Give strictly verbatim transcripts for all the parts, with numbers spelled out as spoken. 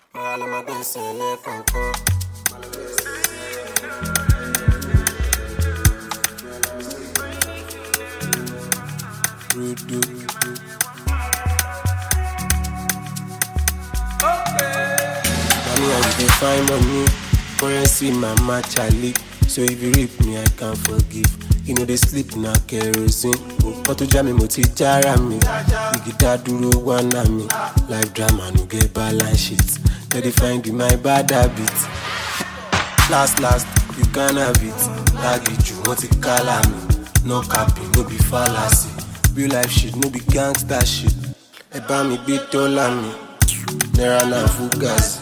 All of my guys say let come come. Rude. Money I dey find money, currency my match Ali. So if you rip me, I can forgive. You know they sleep na kerosene. Nǹkan tó já mi mo ti jára mi. Ìgìdá dúró wá náà mi. Life drama no get balance shit. They dey find you my bad habit. Last last, you can have it. Lági jù wọ́n ti kálá mi. No capping, no be fallacy. Real life shit, no be gangster shit. Ẹ bá mi gbé dọ́là mi. Naira na fugazi.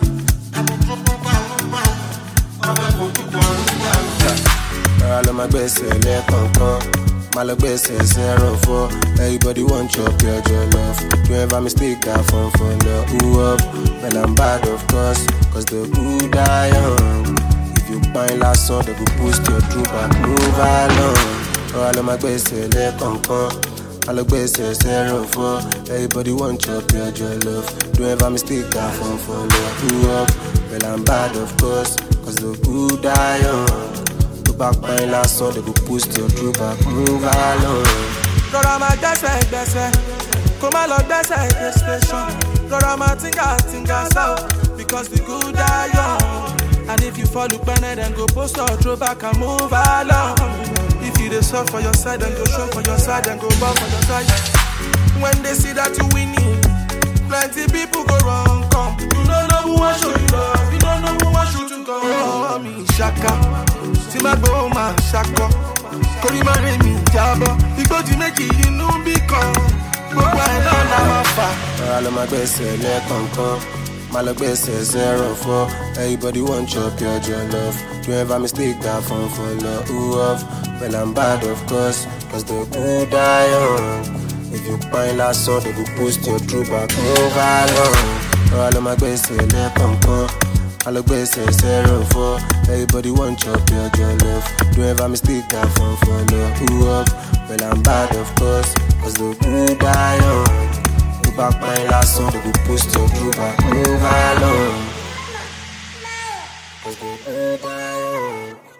All of my best let come come. My love best zero four. Everybody want your pure love. Don't ever mistake that phone for love. Who up? Well I'm bad of course. Cause the good die young. If you find last song, they go boost your true back. Move along. All of my best let come come. My love best zero four. Everybody want your pure love. Don't ever mistake that phone for love. Who up? Well I'm bad of course. Cause the good die young. Back my last song, they go post your true back, move along. Rọra máa gbẹ́sẹ̀ gbẹ́sẹ̀, kó má lọ gbẹ́sẹ̀ dé station. Rọra máa tinga tinga sá o, because the good die young. And if you fall upẹ́nẹ́, then go post your true back and move along. If you dey soft for your side, then go show for your side, then go ball for your side. When they see that you winning, plenty people go wrong come. You don't know who I show you love, you don't know who I shoot you come. Oh, me shaka. Tí má gbọ́ máa ṣakọ, kórí má rẹ̀ mí jábọ́. Igbójì méjì inú bí kan, gbogbo ẹ̀ náà la máa fà. All of my gbẹ́sẹ̀ lẹ́ẹ̀kọ̀ọ̀kan, má lọ gbẹ́sẹ̀ zero four. Everybody want your pure your love. Don't ever mistake that phone for love. Who off? Well I'm bad of course, cause the good die young. If you find last song, they go post your true back, move along. All of my gbẹ́sẹ̀ lẹ́ẹ̀kọ̀ọ̀kan. I look best zero four. Everybody want your pure your love. Don't ever mistake that phone for love. Who up? Well I'm bad of course. Cause the good die young. Go back my last song, they go post your true back. Move along. Cause the good die young.